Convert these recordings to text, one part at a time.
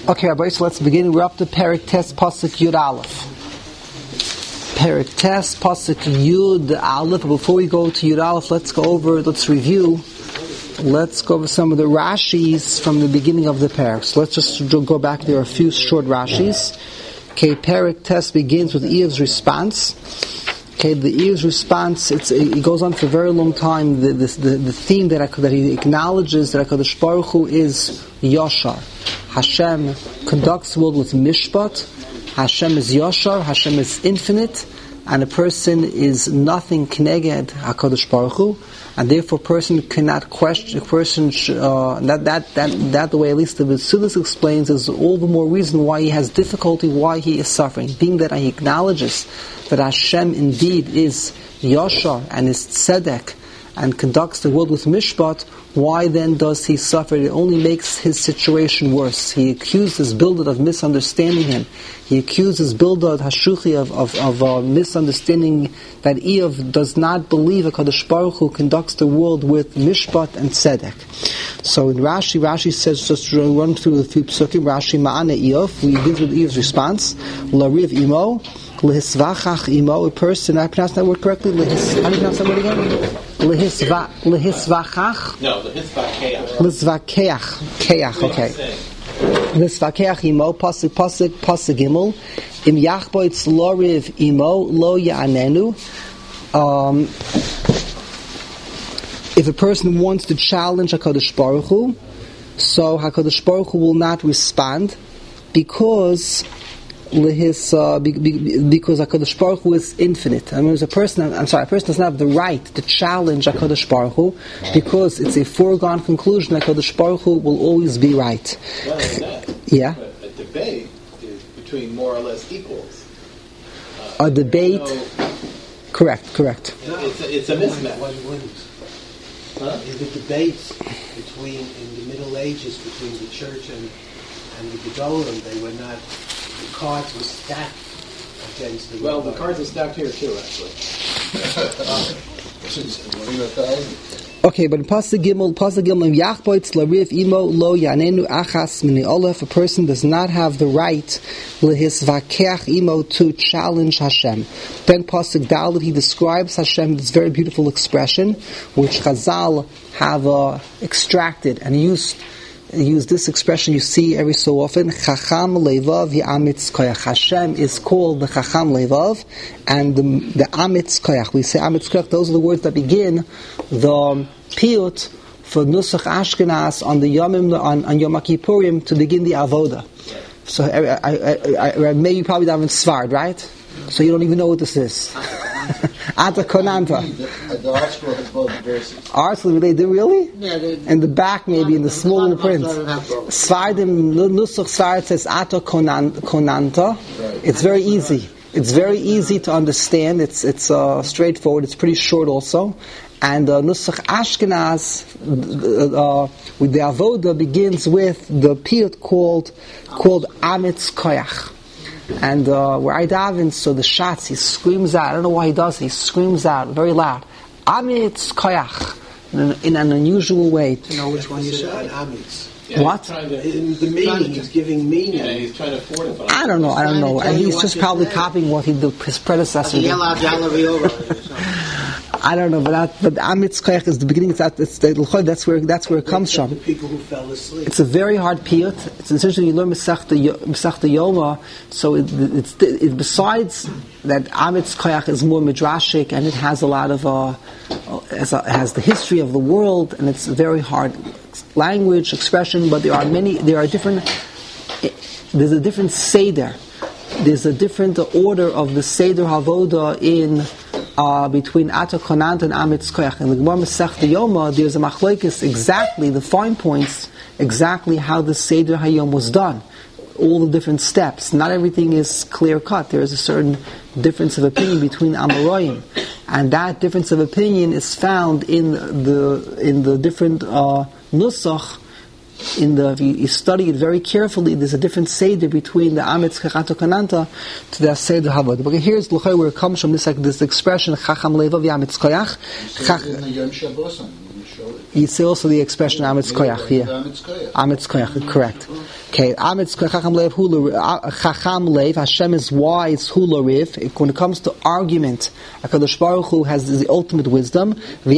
Okay, Rabbi, so let's begin. We're up to Perek Tes Pasuk Yud Aleph. Perek Tes Pasuk Yud Aleph. Before we go to Yud Aleph, let's go over some of the Rashis from the beginning of the Perek. So let's just go back. There are a few short Rashis. Okay, Perek Tes begins with Eiv's response. Okay, the Eiv's response, it goes on for a very long time. The theme that he acknowledges that HaKadosh Baruch Hu is Yashar. Hashem conducts the world with mishpat. Hashem is Yashar. Hashem is infinite, and a person is nothing kneged HaKadosh Baruch Hu, and therefore a person cannot question. A person that the way at least the Vesudas explains is all the more reason why he has difficulty, why he is suffering. Being that he acknowledges that Hashem indeed is Yashar and is Tzedek and conducts the world with mishpat, why then does he suffer? It only makes his situation worse. He accuses Bildad of misunderstanding him. He accuses Bildad Hashuchi of misunderstanding that Eiv does not believe HaKadosh Baruch Hu conducts the world with mishpat and tzedek. So in Rashi says, just to run through the few psukim, Rashi Ma'ane Eiv, we begin with Eiv's response, Lariv Imo, Lehisvachach Imo, a person, I pronounced that word correctly? How do you pronounce that word again? Lehisvachach? No, Lehisvakeach. Lehisvakeach. Keach, okay. Lehisvakeach Imo, Pasuk Gimel, Im Yachboitz Loriv Imo, Lo Ya'anenu. If a person wants to challenge HaKadosh Baruch Hu, so HaKadosh Baruch Hu will not respond because HaKadosh Baruch Hu is infinite. I mean, a person doesn't have the right to challenge HaKadosh Baruch Hu because it's a foregone conclusion that HaKadosh Baruch Hu will always be right. Yeah? A debate is between more or less equals. A debate... Correct. It's a mismatch. In the debates in the Middle Ages between the church and the Gedolim, they were not... The cards were stacked against the... Well, the cards are stacked here too, actually. Okay, but in Pasuk Gimel, Yachboitz Lariv Imo Lo Yanenu Achas Mini Olef, a person does not have the right Lehisvakeach Imo to challenge Hashem. Then Pasuk Dalet, he describes Hashem, this very beautiful expression, which Chazal have extracted and used this expression you see every so often. Chacham Levav Ya'amitz Koyach. Hashem is called the Chacham Levav and the Amitz Koyach. We say Amitz Koyach, those are the words that begin the piyut for Nusach Ashkenaz on the Yom Kippurim to begin the Avoda. So I maybe you probably daven Svard, right? So you don't even know what this is. Ata Konanta. The article has both verses. Article, they do really? Yeah, in the back, maybe in the small little print. Svardim Nusach Svard says Ata Konanta. Right. It's very easy. It's very easy to understand. It's straightforward. It's pretty short also. And Nusach Ashkenaz with the Avoda begins with the piyut called Amitz Koyach. And where I daven, so the shots, he screams out. I don't know why he does it. He screams out very loud. Amitz Koyach. In an unusual way. To know which one you said. Amitz. Yeah, what? The meaning, he's giving meaning. Yeah, he's trying to fortify. I don't know. And he's just probably copying what his predecessor did. I don't know, but Amitz Koyach is the beginning. That's where it comes from. The people who fell asleep. It's a very hard piyut. It's essentially you learn Masechta Yoma. So it besides that Amitz Koyach is more midrashic and it has a lot of has the history of the world and it's a very hard language expression. But there's a different seder. There's a different order of the seder havoda in. Between Ata Konant and Amitz Koyach. In the Gemara Masechta Yoma, there's a machlokes exactly, the fine points, exactly how the Seder Hayom was done. All the different steps. Not everything is clear cut. There is a certain difference of opinion between Amoraim. And that difference of opinion is found in the different Nusach. If you study it very carefully, there's a different seder between the Amitz Koyach Kananta to the Seder Havod. But here's where it comes from. This expression Chacham Levav Amitz Koyach. You see also the expression Amitz Koyach here. Amitz Koyach, correct. Okay, Chacham Lev, Hashem is wise, Hulariv. When it comes to argument, HaKadosh Baruch Hu has the ultimate wisdom.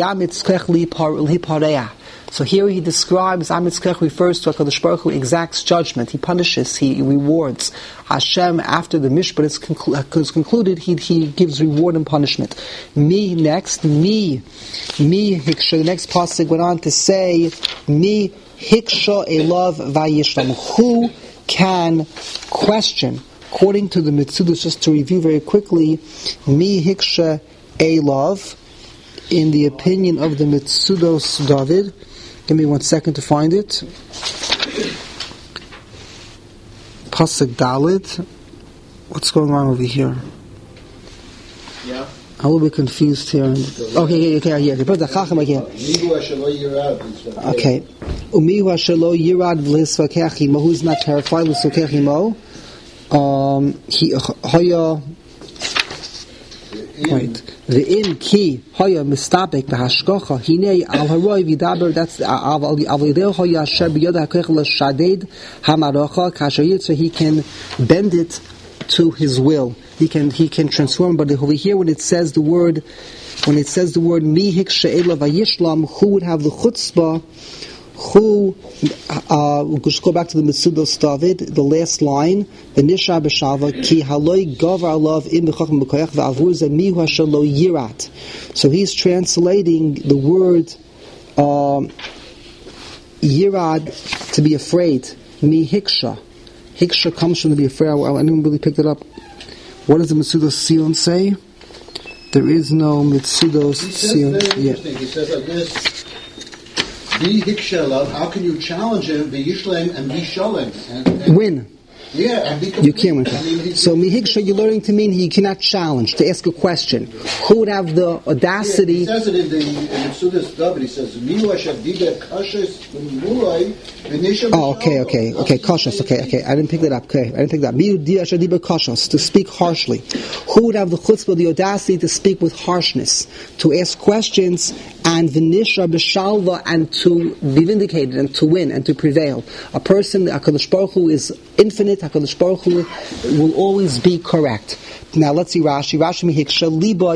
So here he describes, Amitzkech refers to HaKadosh Baruch Hu exacts judgment. He punishes, he rewards. Hashem, after the Mishpat is concluded, he gives reward and punishment. Me next, me Hiksha, the next pasuk went on to say, me Hiksha Elav Vayishlam. Who can question? According to the Mitzudos, just to review very quickly, me Hiksha Elav, in the opinion of the Mitzudos David. Give me 1 second to find it. Pasuk Dalet. What's going on over here? Yeah. I'm a little bit confused here. Okay. Put the Chacham again. Okay. Umihu Ashelo Yirad V'Lisvakech Imo. Who's not terrified? V'Lisvakech Imo. Right. Ve'im ki hoya mistabek v'hashkocha hinei al haroi v'daber. That's al yidei hoya asher b'yoda hakoich l'shaded hamarocha kasher, so he can bend it to his will. He can transform. But over here, when it says the word mi hiksha ela vayishlam, who would have the chutzpah? Who, we'll just go back to the Mitzudos David, the last line, the Nisha B'Shava, Ki haloi gavar alav im b'chacham b'koyach v'avur zemihu asher lo yirat. So he's translating the word yirad, to be afraid. Mi hiksha. Hiksha comes from to be afraid. I didn't really pick it up. What does the Mitzudos Sion say? There is no Mitzudos Sion. He says like this. Be hikshelov. How can you challenge him? Be yishlem and be sholem. Win. Yeah, and be you can't win. So mihiksha, you're learning to mean he cannot challenge, to ask a question. Who would have the audacity? He says it in the Sudas David. He says, oh, okay. Cautious. Okay. I didn't pick that up. To speak harshly. Who would have the chutzpah, the audacity to speak with harshness, to ask questions, and v'nisha b'shalva, and to be vindicated, and to win, and to prevail. A person, HaKadosh Baruch Hu is infinite. HaKadosh Baruch Hu will always be correct. Now let's see Rashi. Rashi mi hiksha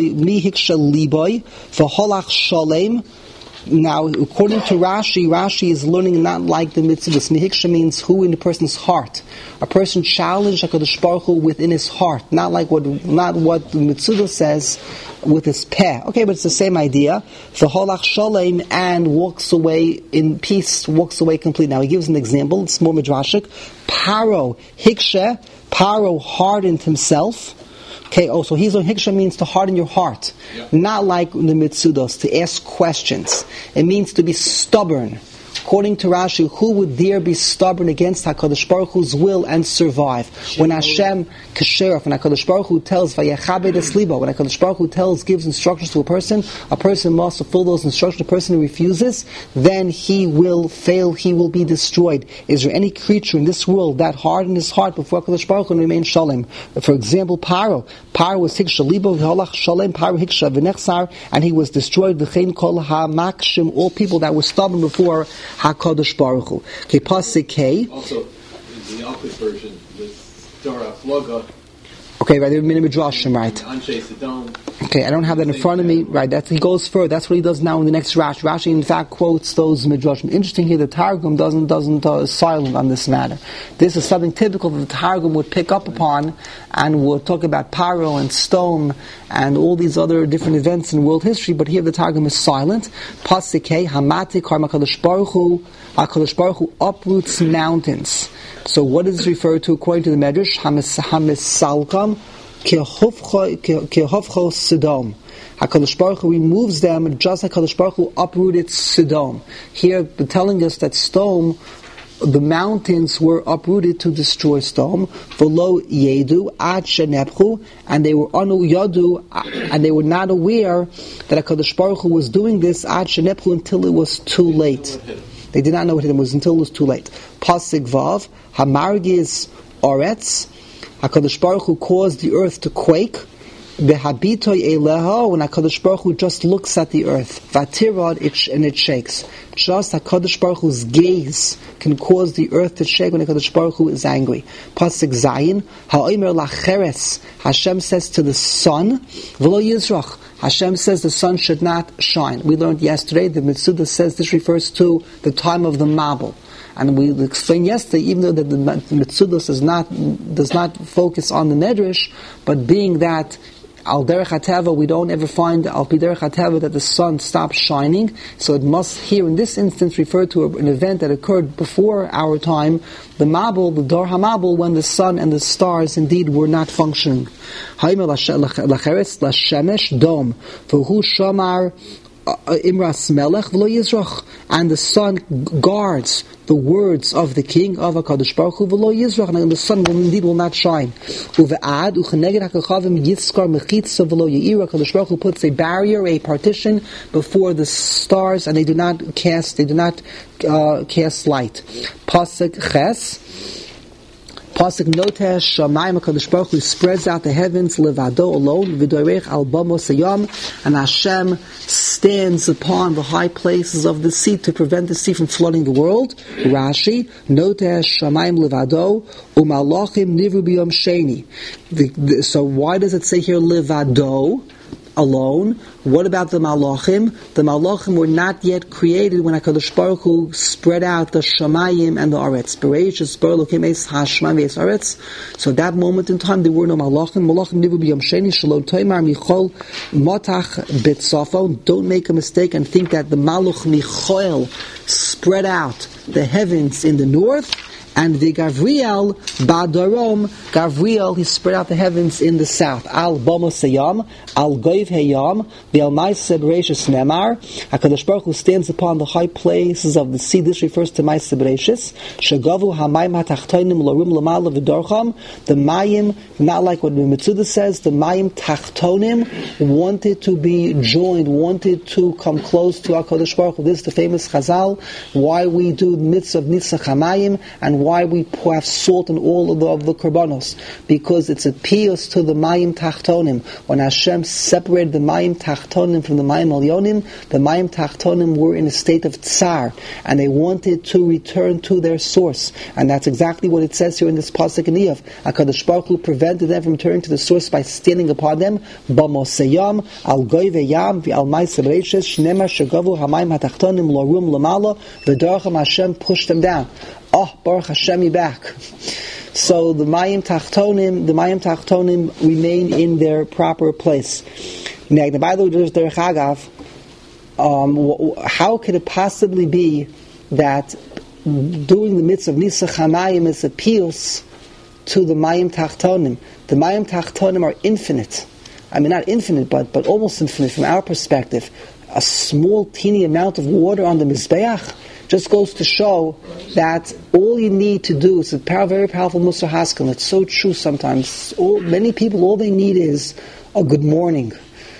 liboy v'holach shalem. Now, according to Rashi is learning not like the mitzvahs. Mihiksha means who in the person's heart. A person challenged HaKadosh Baruch Hu within his heart, not what the mitzvah says with his peh. Okay, but it's the same idea. V'holach shalem, and walks away in peace, walks away complete. Now he gives an example. It's more midrashic. Paro hiksha. Paro hardened himself. Okay, so hiksha means to harden your heart. Yeah. Not like the Mitzudos, to ask questions. It means to be stubborn. According to Rashi, who would dare be stubborn against HaKadosh Baruch Hu's will and survive? When Hashem Kesheref, when HaKadosh Baruch Hu tells Vayechabed Esliba, when HaKadosh Baruch Hu gives instructions to a person must fulfill those instructions. The person who refuses, then he will fail, he will be destroyed. Is there any creature in this world that hardened his heart before HaKadosh Baruch Hu and remained shalem? For example, Paro was hiksha libo v'holach shalem, Paro hiksha v'nechsar, and he was destroyed. V'chein kol ha'makshim, all people that were stubborn before HaKadosh Baruch Hu. Okay, pasuk K. Also, in the Alpha version, with Dora Floga. Okay, right, they're midrashim, right? Anshe Sedom. Okay, I don't have that in front of me. Right, he goes further. That's what he does now in the next Rashi. Rashi, in fact, quotes those midrashim. Interesting here, the Targum doesn't silent on this matter. This is something typical that the Targum would pick up upon, and would talk about Paro and Stone and all these other different events in world history. But here the Targum is silent. Pasuk K, Hamati Karma HaKadosh Baruch Hu. HaKadosh Baruch Hu uproots mountains. So what is referred to according to the Medrash? Hamisalkam kehofcho Sodom. HaKadosh Baruch Hu removes them just like HaKadosh Baruch Hu uprooted Sodom. Here they're telling us that Sodom, the mountains were uprooted to destroy Sodom. V'lo yedu ad shenepchu, and they were yadu, and they were not aware that HaKadosh Baruch Hu was doing this ad shenepchu until it was too late. They did not know what it was until it was too late. Pasuk Vav, Hamargiz Oretz, HaKadosh Baruch Hu caused the earth to quake. Behabitoi eleho, when HaKadosh Baruch Hu just looks at the earth, vatirad, and it shakes. Just HaKadosh Baruch Hu's gaze can cause the earth to shake when HaKadosh Baruch Hu is angry. Pasuk Zayin, ha'omer lacheres, Hashem says to the sun, v'lo yizrach, Hashem says the sun should not shine. We learned yesterday, the Mitzuda says this refers to the time of the Mabul. And we explained yesterday, even though that the Mitzuda does not focus on the Medrash, but being that Al Derech HaTeva, we don't ever find Al Pi Derech HaTeva that the sun stops shining, so it must here in this instance refer to an event that occurred before our time, the Mabul, the Dor HaMabul, when the sun and the stars indeed were not functioning. Ha'imel lacheres lashemesh dom, v'hu shamar Imras Melech v'lo Yizrach, and the sun guards the words of the king of HaKadosh Baruch Hu v'lo Yizrach, and the sun will not shine. Uve'ad ucheneged hakachavim yitzkar mechitza v'lo ye'ira. HaKadosh Baruch Hu puts a barrier, a partition before the stars, and they do not cast light. Pasuk Ches. Pasuk Notesh Shamayim, HaKadosh Baruch Hu spreads out the heavens levado alone v'doirech al bamos hayam, and Hashem stands upon the high places of the sea to prevent the sea from flooding the world. Rashi Notesh Shamayim levado umalachim nivru biyom sheni. So why does it say here levado? Alone. What about the Malachim? The Malachim were not yet created when HaKadosh Baruch Hu spread out the Shamayim and the Aretz. So at that moment in time, there were no Malachim. Malachim nivu b'yom sheni shalom toimar michol motach betzafo. Don't make a mistake and think that the Maluch Michael spread out the heavens in the north, and the Gavriel Badarom, Gavriel, he spread out the heavens in the south. Al Bamos Hayam, Al Goiv Hayam, the Al Maaseh Bereishis Nemar. HaKadosh Baruch Hu stands upon the high places of the sea. This refers to Maaseh Bereishis. Shagavu Hamayim HaTachtonim Lorum Lamala V'Dorcham. The Mayim, not like what the Mitzuda says, the Mayim Tachtonim wanted to be joined, wanted to come close to HaKadosh Baruch Hu. This is the famous Chazal, why we do the mitzvah of Nitzach HaMayim, and why we have salt in all of the korbanos, because it's a piyus to the Mayim Tachtonim. When Hashem separated the Mayim Tachtonim from the Mayim Elyonim, the Mayim Tachtonim were in a state of tsar, and they wanted to return to their source. And that's exactly what it says here in this pasuk in Iyov. HaKadosh Baruch Hu prevented them from returning to the source by standing upon them. B'moseyam, al goy ve'yam, v'al maaseh bereishis, shnema shagavu hamayim hatachtonim lorum lamala, v'darcham Hashem pushed them down. Oh, Baruch Hashem, you back. So the Mayim Tachtonim remain in their proper place. Now, by the way, there's Derech Agav. How could it possibly be that doing the mitzvah of Nisach HaMayim is a piyus to the Mayim Tachtonim? The Mayim Tachtonim are infinite. I mean, not infinite, but almost infinite from our perspective. A small, teeny amount of water on the Mizbeach just goes to show that all you need to do is a very powerful Musar Haskel. It's so true sometimes. Many people, all they need is a good morning.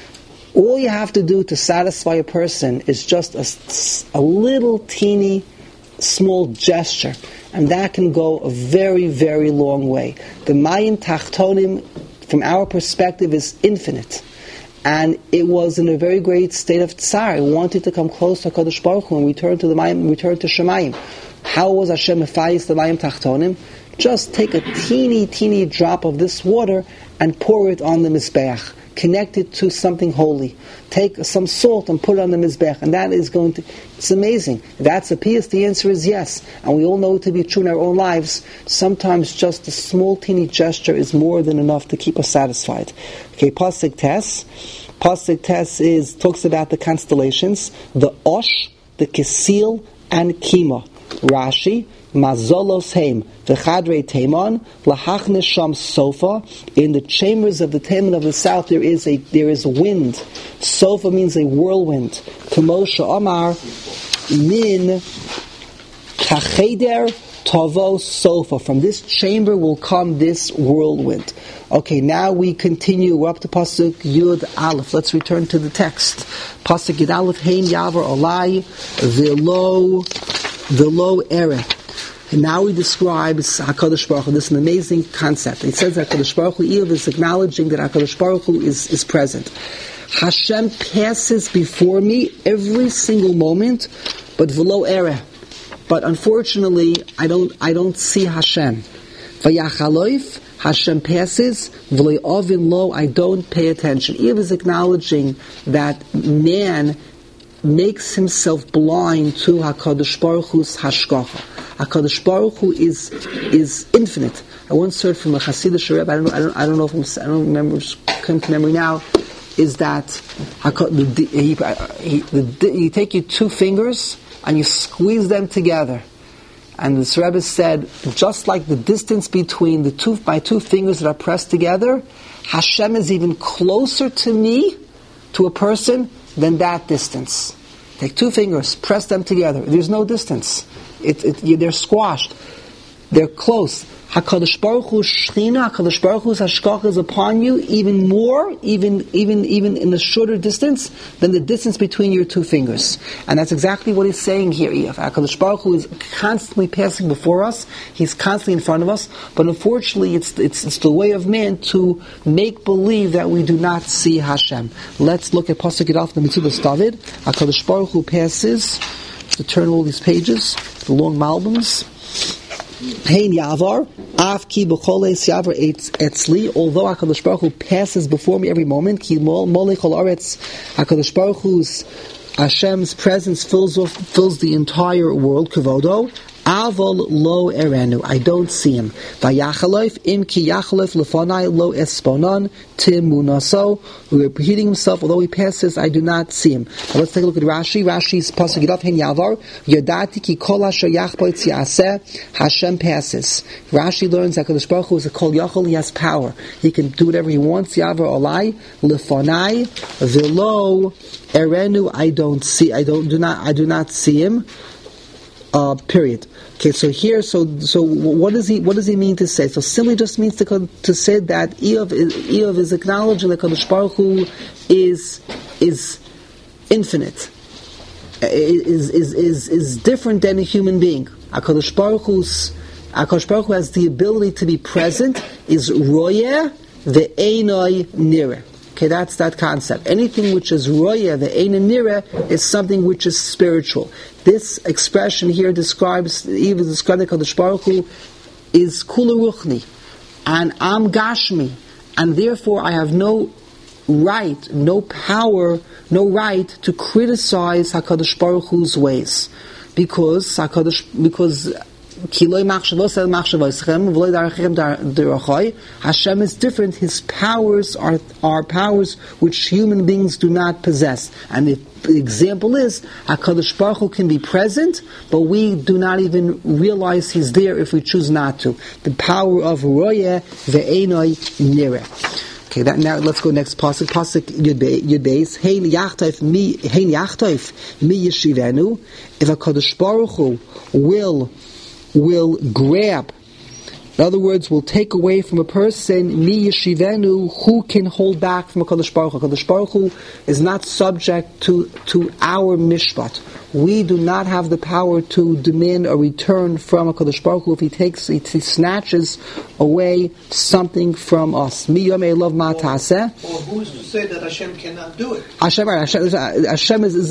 All you have to do to satisfy a person is just a little teeny small gesture, and that can go a very, very long way. The Mayim Tachtonim, from our perspective, is infinite. And it was in a very great state of tsar. It wanted to come close to HaKadosh Baruch Hu and return to the Mayim, return to Shemayim. How was Hashem mefayis the Mayim Tachtonim? Just take a teeny drop of this water and pour it on the Mizbeach. Connect it to something holy. Take some salt and put it on the Mizbeach. And that is going to... It's amazing. If that's a pious, the answer is yes. And we all know it to be true in our own lives. Sometimes just a small teeny gesture is more than enough to keep us satisfied. Okay, Pasuk Tes. Pasuk Tes talks about the constellations, the Osh, the Kesil, and Kima. Rashi, Mazolos Heim, V'chadrei Teman, Lahachne Sham Sofa. In the chambers of the Teman of the south there is a wind. Sofa means a whirlwind. Kamosha Amar, Min Kacheder Tavo Sofa. From this chamber will come this whirlwind. Okay, now we continue. We're up to Pasuk Yud Aleph. Let's return to the text. Pasuk Yud Aleph, Hein Yavar Olai, V'lo Ere. And now he describes HaKadosh Baruch Hu. This is an amazing concept. He says that HaKadosh Baruch Hu is acknowledging that HaKadosh Baruch Hu is present. Hashem passes before me every single moment, but v'lo ereh. But unfortunately, I don't see Hashem. Vayachaloif, Hashem passes, v'lo ovin lo, I don't pay attention. Eve is acknowledging that man makes himself blind to HaKadosh Baruch Hu's hashgacha. HaKadosh Baruch Hu is infinite. I once heard from a Hasidic Rebbe, I don't know if I don't remember, just come to memory now, is that you take your two fingers and you squeeze them together. And this Rebbe said, just like the distance between my two fingers that are pressed together, Hashem is even closer to me, to a person, than that distance. Take two fingers, press them together. There's no distance. They're squashed. They're close. HaKadosh Baruch Hu's Shechina, HaKadosh Baruch Hu's Hashgacha is upon you even more, even in a shorter distance than the distance between your two fingers. And that's exactly what he's saying here. HaKadosh Baruch Hu is constantly passing before us. He's constantly in front of us. But unfortunately, it's the way of man to make believe that we do not see Hashem. Let's look at Pasuk Yudalef in the Metzudas David. HaKadosh Baruch Hu passes, to turn all these pages, the long Malbums. Hein Yavar, Av Ki B'Choles Yavar Etzli. Although HaKadosh Baruch Hu passes before me every moment, Ki Molei Chol Aretz, HaKadosh Baruch Hu's Hashem's presence fills the entire world. Kavodo. Avol lo erenu. I don't see him. Vayachaloif im ki yachaloif lefonai lo esponon timunaso. Repeating himself, although he passes, I do not see him. Now let's take a look at Rashi. Rashi's pasuk Yudalef Hein Yavar. Yodati ki kol asher yachbo yaseh. Hashem passes. Rashi learns that HaKadosh Baruch Hu is a kol yachol. He has power. He can do whatever he wants. Yavar olai lefonai velo erenu. I do not see him. Period. Okay, so here, so what does he mean to say? So simply just means to say that Eov is acknowledging that Kadosh Baruch Hu is infinite, is different than a human being. Kadosh Baruch Hu has the ability to be present. Is royeh ve'enoi nireh. Okay, that's that concept. Anything which is roya, the ein nireh, is something which is spiritual. This expression here describes that Kadosh Baruch Hu is kula ruchni, and am gashmi, and therefore I have no right, no power, no right to criticize HaKadosh Baruch Hu's ways, because Hashem is different. His powers are powers which human beings do not possess. And the example is, HaKadosh Baruch Hu can be present, but we do not even realize He's there if we choose not to. The power of Royeh ve'enoi nireh. Okay, now let's go next pasuk. Pasuk Yud Beis. Hein yachtoif mi yeshivenu. If HaKadosh Baruch Hu will grab, in other words, will take away from a person, mi yeshivenu, who can hold back from HaKadosh Baruch Hu. HaKadosh Baruch Hu is not subject to our mishpat. We do not have the power to demand a return from HaKadosh Baruch Hu if he snatches away something from us. Mi yomei lov ma taseh. Or who's to say that Hashem cannot do it? Hashem is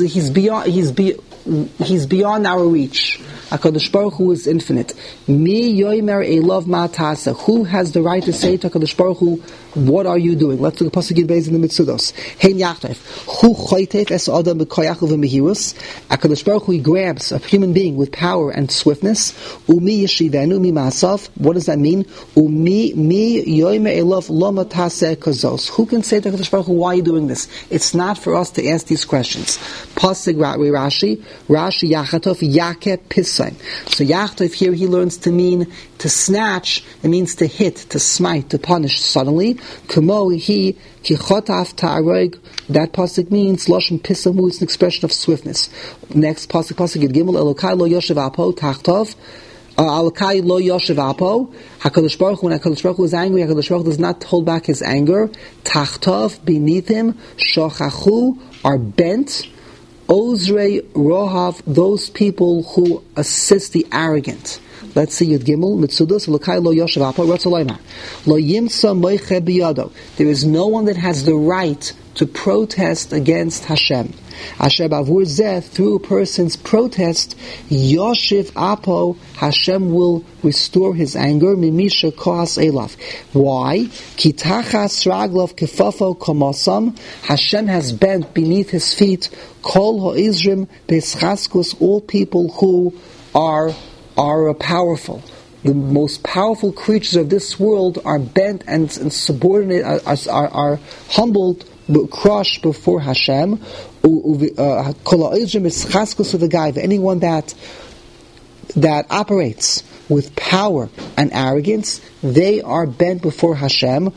he's beyond our reach. HaKadosh Baruch Hu is infinite. Mi yomer elov ma taseh. Who has the right to say to HaKadosh Baruch Hu, what are you doing? Let's look at Pasuk Yud Beis in the Metzudos. Hein yachtoif. Hu choytef es adam b'koyach u'v'mehirus. HaKadosh Baruch Hu grabs a human being with power and swiftness. Umi yeshivenu mi ma'asav. What does that mean? Umi yomer elov lo ma taseh kazos. Who can say to HaKadosh Baruch Hu, why are you doing this? It's not for us to ask these questions. Pasuk Rashi yachatof yaket pis. So Yachtov here he learns to mean to snatch. It means to hit, to smite, to punish suddenly. Kamo he kichotaf ta'areg. That pasuk means lashon pisamu. It's an expression of swiftness. Next pasuk Yud Gimel Elokai lo yoshev apo tachtov. Elokai lo yoshev apo. HaKadosh Baruch Hu, when HaKadosh Baruch Hu is angry, HaKadosh Baruch Hu does not hold back his anger. Tachtov, beneath him, shochachu, are bent. Ozrei Rohav, those people who assist the arrogant. Let's see Yud Gimel, Mitzudos, L'kai lo yoshev apo, Ratzaloymar. Lo yimsa moiche biyado. There is no one that has the right to protest against Hashem. Asher bavur zeh, through a person's protest, Yoshev Apo, Hashem will restore his anger, Mimisha Koas Elaf. Why? Ki tachas raglav kefafo komosam, Hashem has bent beneath his feet, Kol ha'izrim beschaskus, all people who are powerful. The most powerful creatures of this world are bent and subordinate, are humbled, crushed before Hashem. Anyone that operates with power and arrogance, they are bent before Hashem.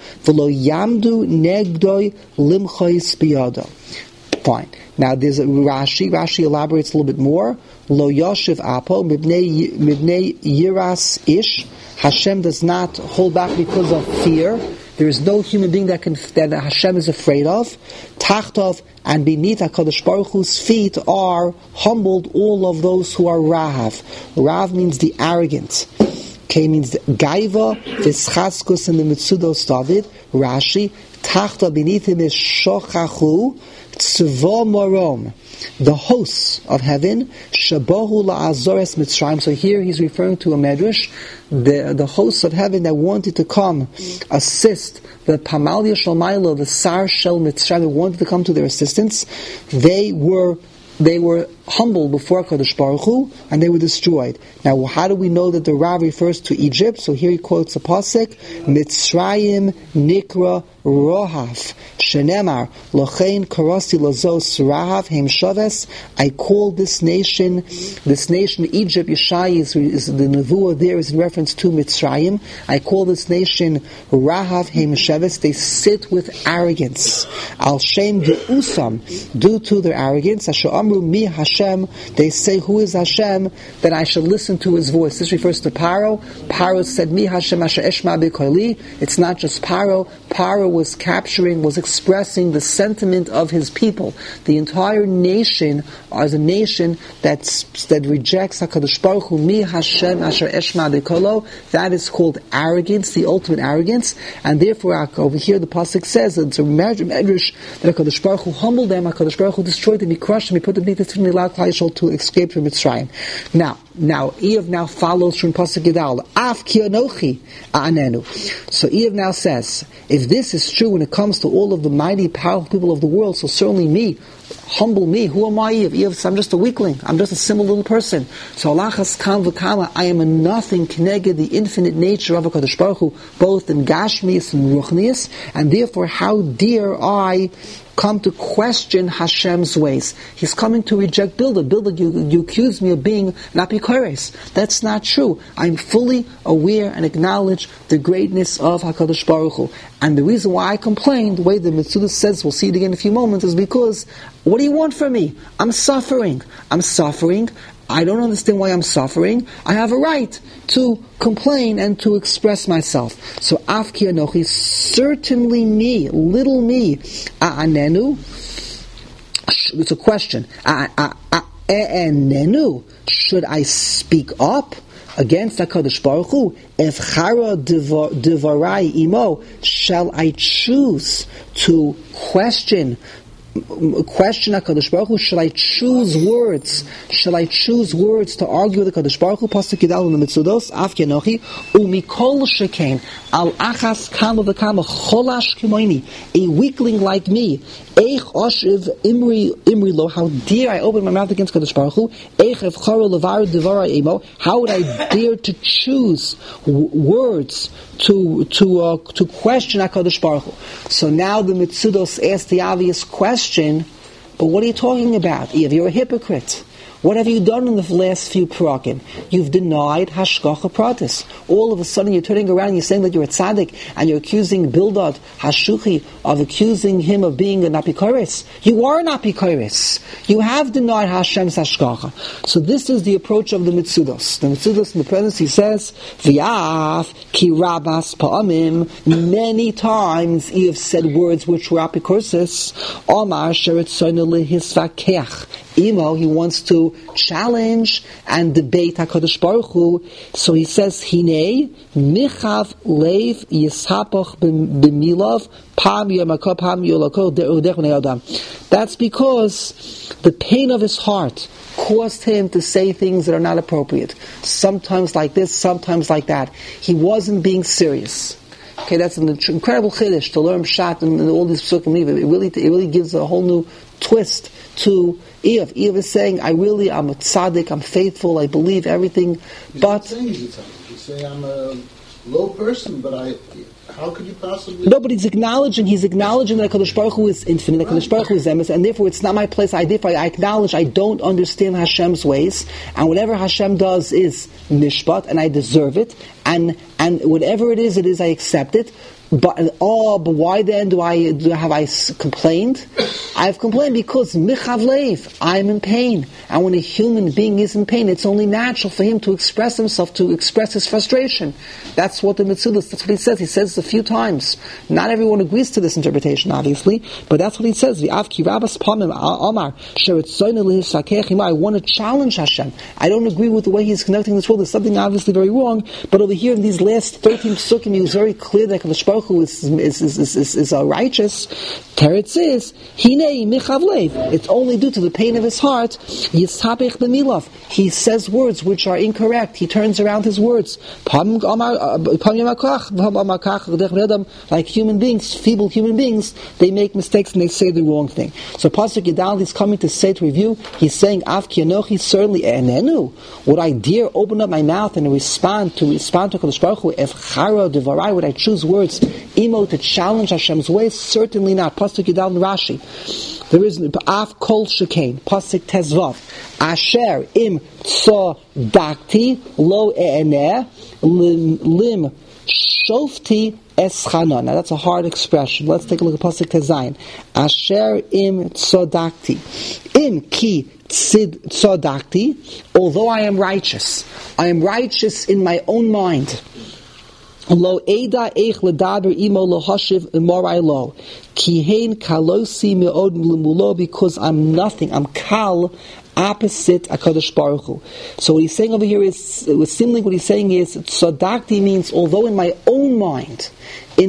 Fine. Now there's a Rashi. Rashi elaborates a little bit more. Lo yoshev apo mibnei yiras ish. Hashem does not hold back because of fear. There is no human being that Hashem is afraid of. Tachtov, and beneath HaKadosh Baruch Hu's feet are humbled all of those who are Rahav. Rav means the arrogant. K means the Gaiva, Vischaskus, and the Mitzudos David. Rashi, Tachta, beneath him is Shochachu, Tzvo Morom. The hosts of heaven, Shabohu la'azores Mitzrayim. So here he's referring to a medrash, the hosts of heaven that wanted to come assist the Pamalia Shalmaila, the Sar Shel Mitzrayim, that wanted to come to their assistance. They were humbled before HaKadosh Baruch Hu, and they were destroyed. Now, how do we know that the Rav refers to Egypt? So here he quotes a pasuk, Mitzrayim Nikra Rohav, Shenemar, Lochein Karasi Lazos Rahav Heim Shaves. I call this nation Egypt. Yeshai is the nevuah there is in reference to Mitzrayim. I call this nation Rahav Heim Shaves. They sit with arrogance. Al Shem Geusam, due to their arrogance. Asher Amru Mi Hashem. They say, who is Hashem? That I should listen to his voice. This refers to Paro. Paro said, Mi Hashem Asher Eshma B'Koili. It's not just Paro. Paro was expressing the sentiment of his people. The entire nation is a nation that rejects HaKadosh Baruch Hu, Mi Hashem Asher Eshma B'Kolo. That is called arrogance, the ultimate arrogance. And therefore, over here the pasuk says that it's a medrash that HaKadosh Baruch Hu humbled them, HaKadosh Baruch Hu destroyed them, he crushed them, he put them beneath his feet, and he allowed Klal Yisrael to escape from Mitzrayim. Now Eev now follows from pasuk Yidal. Af ki anochi a'anenu. So Eev now says, if this is true when it comes to all of the mighty, powerful people of the world, so certainly me, humble me. Who am I, Eev? Eev, I'm just a weakling. I'm just a simple little person. So Allah has kam v'kama, I am a nothing connected the infinite nature of HaKadosh Baruch Hu, both in Gashmias and Ruchnias, and therefore how dare I come to question Hashem's ways. He's coming to reject Bilda. Bilda, you accuse me of being an apikoros. That's not true. I'm fully aware and acknowledge the greatness of HaKadosh Baruch Hu. And the reason why I complain, the way the Mitzvah says, we'll see it again in a few moments, is because, what do you want from me? I'm suffering. I don't understand why I'm suffering. I have a right to complain and to express myself. So, Afki Anochi, certainly me, little me, A'anenu, it's a question, A'anenu, should I speak up against HaKadosh Baruch Hu? If Chara Devarai Imo, shall I choose to question HaKadosh Baruch Hu? Shall I choose words? Shall I choose words to argue with HaKadosh Baruch Hu? Pasuk Yidal in the Mitzudos, Af Yenochi, Umikol Shekain, Al Achas Kama V'Kama, Cholash Kimoini, a weakling like me, Eich Oshiv Imri Lo, how dare I open my mouth against HaKadosh Baruch Hu? Eich Evchara Levar Devara Emo, how would I dare to choose words to question HaKadosh Baruch Hu? So now the Mitzudos ask the obvious question, but what are you talking about? If you're a hypocrite, what have you done in the last few parakim? You've denied Hashgacha Pratis. All of a sudden you're turning around and you're saying that you're a tzaddik, and you're accusing Bildad Hashuchi of accusing him of being an apikoros. You are an apikoros. You have denied Hashem's Hashgacha. So this is the approach of the Mitzudos. The Mitzudos in the presence, he says, V'yaf ki rabas pa'amim, many times you have said words which were apikoros. Omar sheretzonu lehisvakeach. imo. He wants to challenge and debate HaKadosh Baruch Hu. So he says, Hinei michav leiv yishapach b'milav pam yamako pam yolako de'udech b'nei adam. That's because the pain of his heart caused him to say things that are not appropriate. Sometimes like this, sometimes like that. He wasn't being serious. Okay, that's an incredible chiddush to learn Pshat and all these psukim. It really gives a whole new twist to Eov. Eov is saying, I'm a tzaddik, I'm faithful, I believe everything, but... He's not saying he's a tzaddik. He's saying, I'm a low person, but how could you possibly... No, but he's acknowledging that HaKadosh Baruch Hu is infinite, that HaKadosh Baruch Hu is emes, and therefore it's not my place. I acknowledge I don't understand Hashem's ways, and whatever Hashem does is mishpat, and I deserve it, and whatever it is, I accept it. But why then have I complained? I've complained because michav leiv, I'm in pain. And when a human being is in pain, it's only natural for him to express himself, to express his frustration. That's what the Metzudos, that's what he says. He says it a few times. Not everyone agrees to this interpretation, obviously, but that's what he says. I want to challenge Hashem. I don't agree with the way he's conducting this world. There's something obviously very wrong, but over here in these last 13 psukim, he was very clear that HaKadosh Baruch Hu is righteous. Teretz is Hinei michav leiv. It's only due to the pain of his heart. Yisapech b'milav. He says words which are incorrect. He turns around his words. Like human beings, feeble human beings, they make mistakes and they say the wrong thing. So Pasuk Yidal is coming to say, to review, he's saying, Av ki anochi certainly enenu. Would I dare open up my mouth and respond to HaKadosh Baruch Hu? If chara devarai, would I choose words imo to challenge Hashem's ways? Certainly not. Pasuk Yidal Rashi. There is Af Kol Shekain, Pasuk Tezvav, Asher Im Tzodakti Lo E'eneh Lim Shofti Eschanan. Now that's a hard expression. Let's take a look at Pasuk Tezayin. Asher Im Tzodakti Im Ki Tzodakti. Although I am righteous in my own mind. Lo eda eich ledaber imo lo hashiv morai lo kihein kalosi meod lemulo, because I'm nothing. I'm kal, opposite HaKadosh Baruch Hu. So what he's saying over here is, seemingly what he's saying is, tzadakti means, although in my own mind, for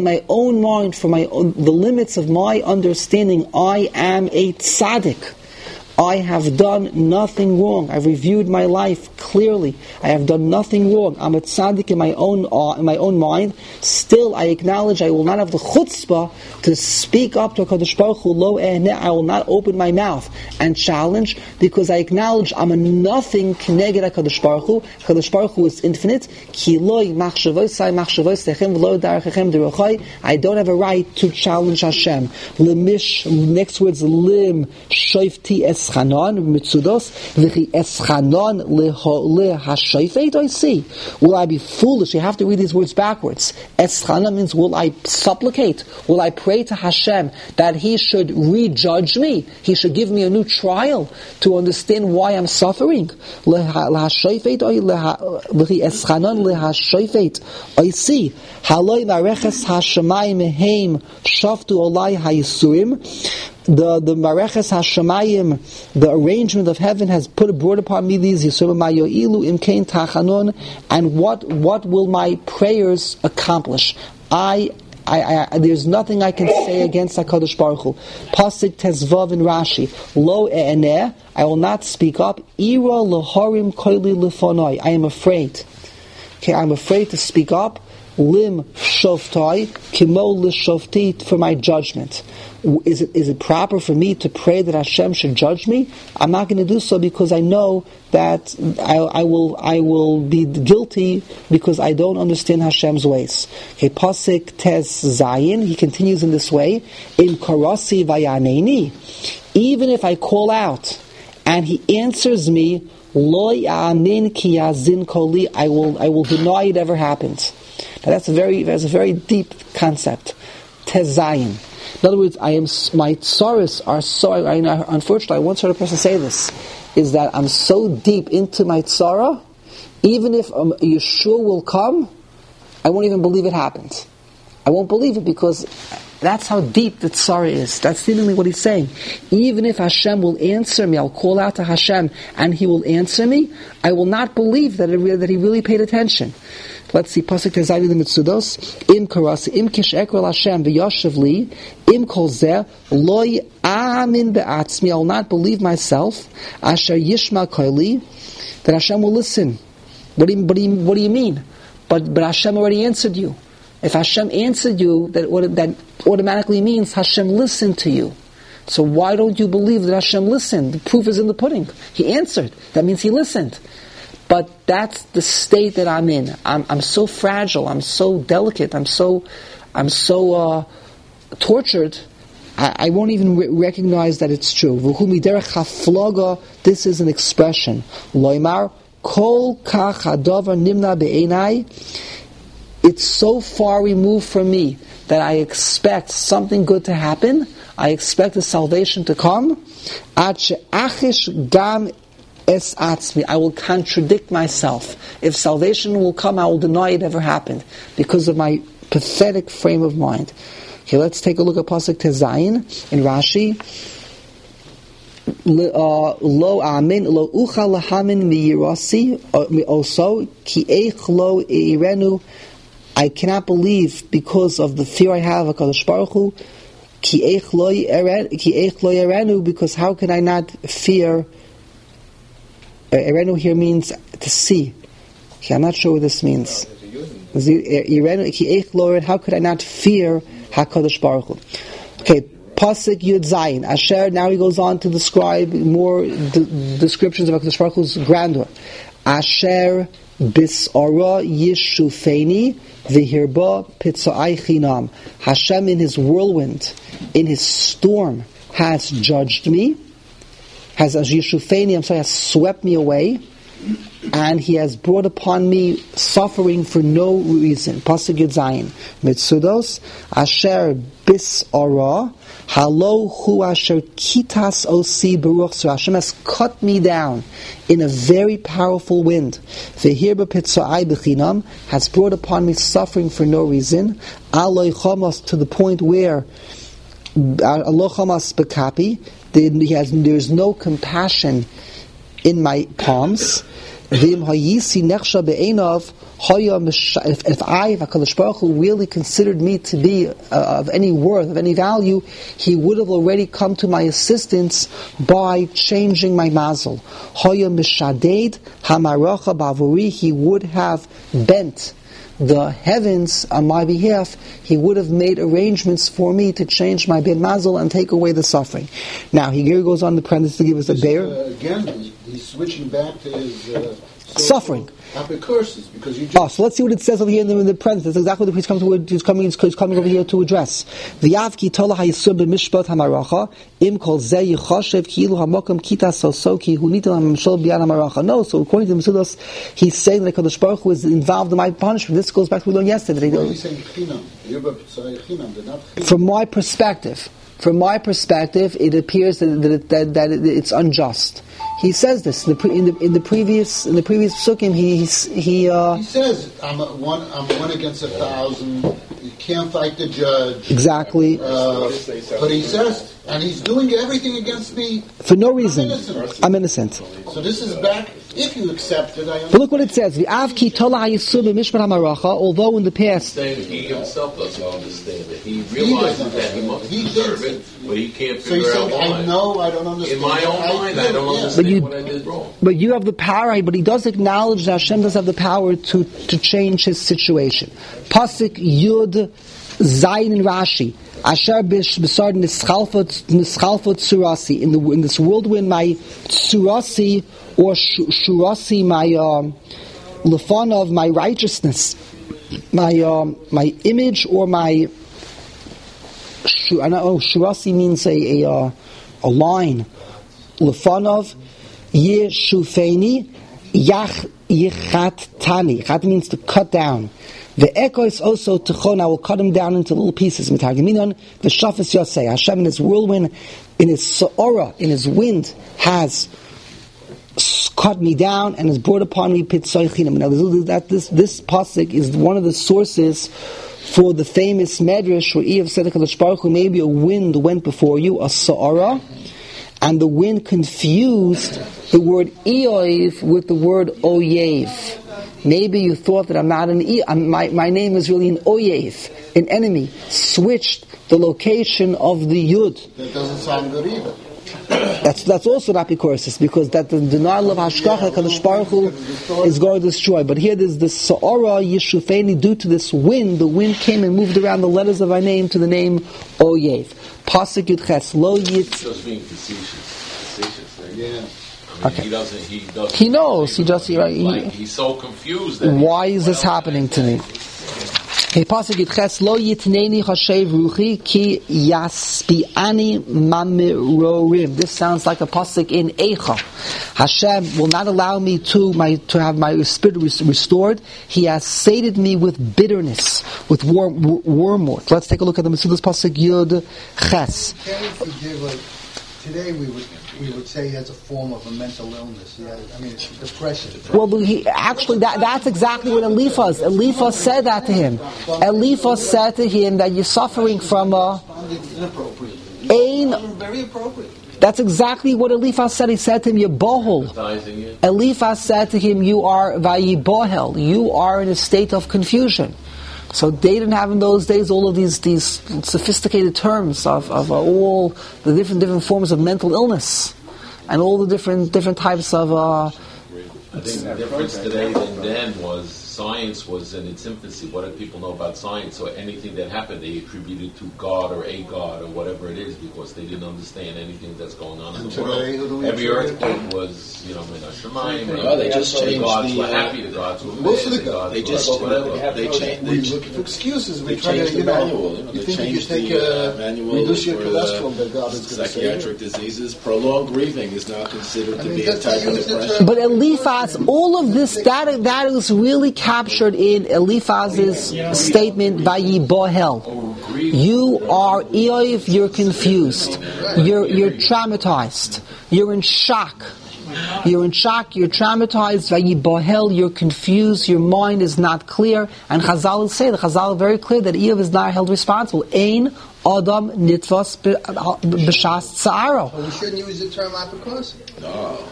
the limits of my understanding, I am a tzaddik. I have done nothing wrong. I've reviewed my life clearly. I have done nothing wrong. I'm a tzaddik in my own mind. Still, I acknowledge I will not have the chutzpah to speak up to HaKadosh Baruch Hu. Lo e'eneh, I will not open my mouth and challenge, because I acknowledge I'm a nothing k'neged HaKadosh Baruch Hu. HaKadosh Baruch Hu is infinite. Ki loi machshavosai machshavosechem v'lo darachechem derochai. I don't have a right to challenge Hashem. Lemish, next words, lim shoifti es Eschanon mitzudos v'chi eschanon lehashayfeit. I see. Will I be foolish? You have to read these words backwards. Eschanon means, will I supplicate? Will I pray to Hashem that He should rejudge me? He should give me a new trial to understand why I'm suffering. Lehashayfeit v'chi eschanon lehashayfeit. I see. Haloi mareches hashamayim heim shaftu olai hayisurim. The Mareches Hashamayim, the arrangement of heaven, has brought upon me these Yisurim Mayoilu Imkein Tachanon, and what will my prayers accomplish? There's nothing I can say against HaKadosh Baruch Hu. Pasuk Tezvav in Rashi, Lo e'eneh, I will not speak up. Ira lehorim koili lefonoi, I am afraid. Okay, I'm afraid to speak up. Lim shoftai kimo lishofti, for my judgment. Is it proper for me to pray that Hashem should judge me? I'm not going to do so, because I know that I will be guilty because I don't understand Hashem's ways. Okay, Pasuk Tez Zayin, he continues in this way, in Karasi Vayaneni, even if I call out and he answers me, Lo ya'amin ki yazin koli, I will deny it ever happened. Now that's a very deep concept. Tez Zayin. In other words, my tsaros are so. Unfortunately, I once heard a person say this: is that I'm so deep into my tsara, even if Yeshua will come, I won't even believe it happened. I won't believe it, because that's how deep the tzara is. That's seemingly what he's saying. Even if Hashem will answer me, I'll call out to Hashem and He will answer me, I will not believe that He really paid attention. Let's see, Pasuk Tezayin in the Mitzudos. Im karasi, im kish ekrel Hashem v'yoshev li, im kol zeh, loy amin be'atzmi, I will not believe myself, asher yishma koili, that Hashem will listen. What do you mean? But Hashem already answered you. If Hashem answered you, that automatically means Hashem listened to you. So why don't you believe that Hashem listened? The proof is in the pudding. He answered. That means He listened. But that's the state that I'm in. I'm so fragile. I'm so delicate. I'm so tortured. I won't even recognize that it's true. This is an expression. Loimar kol kach hadavar nimna be'enai. It's so far removed from me that I expect something good to happen. I expect the salvation to come. Ad she'achish gam es atzmi. I will contradict myself. If salvation will come, I will deny it ever happened because of my pathetic frame of mind. Okay, let's take a look at Pasuk Tezayin in Rashi. Lo amin lo ucha lahamin miyirasi also ki eich lo eirenu. I cannot believe because of the fear I have of HaKadosh Baruch Hu. Ki eich lo erenu, because how can I not fear? Erenu here means to see. Okay, I'm not sure what this means. How could I not fear HaKadosh Baruch Hu? Okay, Pasuk Yud Zayin. Asher, now he goes on to describe more descriptions of HaKadosh Baruch Hu's grandeur. Asher bisara yishufeni v'hirba pitza'ai chinam. Hashem in His whirlwind, in His storm, has judged me. Has swept me away, and He has brought upon me suffering for no reason. Pasuk Yud Zayin. Mitzudos asher bisara halo hu asher kitas osi baruch. So Hashem has cut me down in a very powerful wind. V'hirba pitza'ai b'chinam, has brought upon me suffering for no reason. Aloi chamas, to the point where alo chamas b'kapi, there's no compassion in my palms. If HaKadosh Baruch Hu really considered me to be of any worth, of any value, He would have already come to my assistance by changing my mazel. He would have bent the heavens on my behalf. He would have made arrangements for me to change my ben mazel and take away the suffering. Now, here goes on the premise to give us a bear. Again, he's switching back to his suffering. Happy curses, because you just... so let's see what it says over here in the present. That's exactly what he's coming over here to address. V'yavki tola ha'yisur b'mishpat ha'maracha im kol zeh yichoshev ki'ilu ha'mokum kita sosoki hu nitel ha'mamshol b'yad ha'maracha. No, so according to the Mitzudos, he's saying that Kadosh Baruch Hu is involved in my punishment. This goes back to what we learned yesterday. Why are you saying chinam? They're not chinam. From my perspective, it appears that it's unjust. He says this in the previous psukim. He says, "I'm one against 1,000. You can't fight the judge." Exactly. But he says, and he's doing everything against me for no reason. I'm innocent. So this is back. If you accept it, I understand. But look what it says. Although in the past, he himself doesn't understand it. He realizes that he must deserve it, but he can't figure out why. I know, I don't understand. In my own mind, I don't understand what I did wrong. But you have the power. But he does acknowledge that Hashem does have the power to change his situation. Pasuk Yud Zayin in Rashi. Asher b'sard nischalfot tsurasi. In this whirlwind, my tsurasi or shurasi, my lefan of my righteousness, my image, or my shurasi means a line. Lefanov yeshufeni yach yichat tani. Chat means to cut down. The echo is also tichon. I will cut him down into little pieces. Mitagiminon the shafis yosei. Hashem in his whirlwind, in his sa'ora, in his wind, has cut me down and has brought upon me pitzoi chinam. Now, this pasuk is one of the sources for the famous medrash where Eev said to Kadosh Baruch Hu, maybe a wind went before you, a sa'ara, and the wind confused the word Eoiv with the word Oyev. Maybe you thought that I'm not an my name is really an Oyev, an enemy. Switched the location of the Yud. That doesn't sound good either. That's also not because that the denial of Hashgacha Kadosh Baruch Hu is going to destroy. But here there's the Sa'ara Yishufeni, due to this wind. The wind came and moved around the letters of our name to the name Oyev. Pasuk Yud Ches Lo Yit. Just being facetious, right? Yeah. Okay. He doesn't. He knows. He's so confused. Why is this happening to me? Okay, pasuk Yitches Lo Yitneni Chashev Ruchi Ki Yaspiani Mamirorim. This sounds like a pasuk in Eicha. Hashem will not allow me to have my spirit restored. He has sated me with bitterness, with wormwood. Let's take a look at the Mesilas pasuk Yud Ches. Can we forgive? Today we would say he has a form of a mental illness. It's depression. Well, that's exactly what Eliphaz. Eliphaz said that to him. Eliphaz said to him that you're suffering from a very appropriate. That's exactly what Eliphaz said. He said to him, you're bohol. Eliphaz said to him, you are vayibohel. You are in a state of confusion. So they didn't have in those days all of these sophisticated terms of all the different forms of mental illness and all the different types of. I think the difference today than then was science was in its infancy. What did people know about science? So anything that happened, they attributed to God or a God or whatever it is, because they didn't understand anything that's going on in the world. Every earthquake was, Min HaShamayim. They just changed the gods the, were happy. The gods were most mad, of the gods. They just Looking for excuses. They changed the manual. You They think you changed take the manual reduce your for cholesterol, that God is going to save psychiatric diseases. Prolonged grieving is now considered to be a type of depression. But Eliphaz, all of this, that is really captured in Eliphaz's statement, Vayibohel. You are Eoiv, you're confused. You're traumatized. You're in shock. You're in shock, you're traumatized, Vayibohel, you're confused, your mind is not clear. And Chazal say, the Chazal is very clear that Eoiv is not held responsible. Ein Adam Nitvas B'Shas Tza'aro. We shouldn't use the term apikosis. No.